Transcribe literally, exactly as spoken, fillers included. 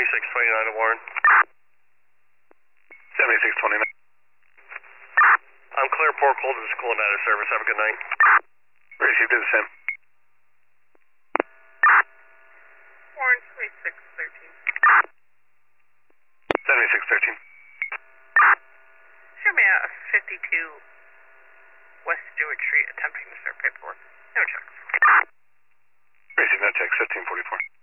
seventy-six twenty-nine to Warren. seventy-six twenty-nine. I'm clear, Port Colton, calling out of service. Have a good night. Received the same. Warren, seventy-six thirteen. seventy-six thirteen. Show me a fifty-two West Stewart Street attempting to start paperwork. No checks. Received no checks, fifteen forty-four.